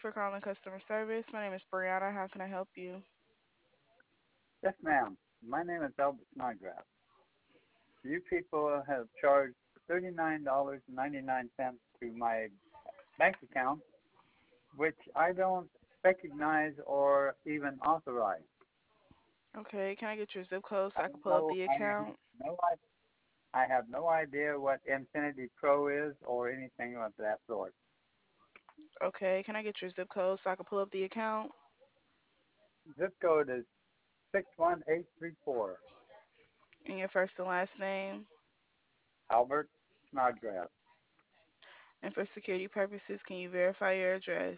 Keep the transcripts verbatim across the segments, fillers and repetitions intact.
for calling customer service. My name is Brianna. How can I help you? Yes, ma'am. My name is Albert Snodgrass. You people have charged thirty-nine dollars and ninety-nine cents to my bank account, which I don't recognize or even authorize. Okay, can I get your zip code I so I can don't pull up know. the I have account? no. I have no idea what Infinity Pro is or anything of that sort. Okay, can I get your zip code so I can pull up the account? Zip code is six one eight three four. And your first and last name? Albert Snodgrass. And for security purposes, can you verify your address?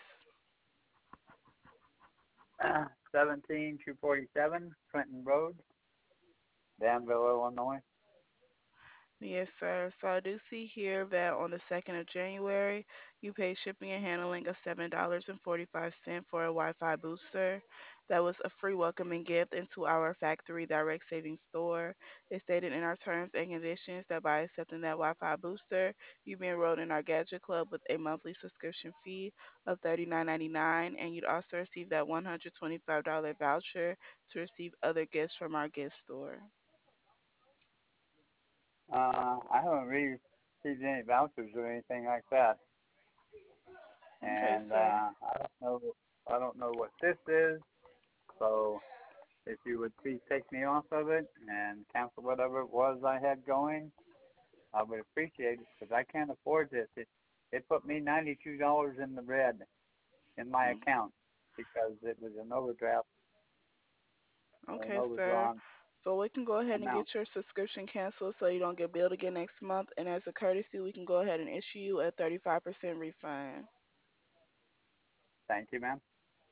Seventeen two forty seven Clinton Road, Danville, Illinois. Yes, sir. So I do see here that on the second of January, you paid shipping and handling of seven dollars and forty-five cents for a Wi-Fi booster. That was a free welcoming gift into our factory direct savings store. It stated in our terms and conditions that by accepting that Wi-Fi booster, you'd be enrolled in our Gadget Club with a monthly subscription fee of thirty-nine ninety-nine, and you'd also receive that one hundred twenty-five dollars voucher to receive other gifts from our gift store. Uh, I haven't really received any vouchers or anything like that, Okay, and sir. uh, I don't know. I don't know what this is. So if you would please take me off of it and cancel whatever it was I had going, I would appreciate it because I can't afford this. It it put me ninety-two dollars in the red in my Mm, account because it was an overdraft or an okay, sir. overdrawn So we can go ahead and get amount. your subscription canceled so you don't get billed again next month. And as a courtesy, we can go ahead and issue you a thirty-five percent refund. Thank you, ma'am.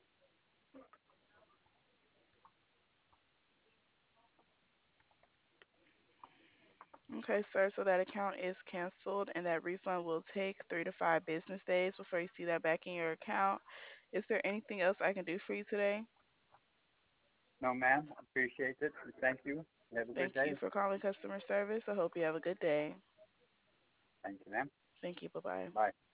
Okay, sir. So that account is canceled and that refund will take three to five business days before you see that back in your account. Is there anything else I can do for you today? No, ma'am. Appreciate it. Thank you. Have a good Thank you day. for calling customer service. I hope you have a good day. Thank you, ma'am. Thank you. Bye bye. Bye.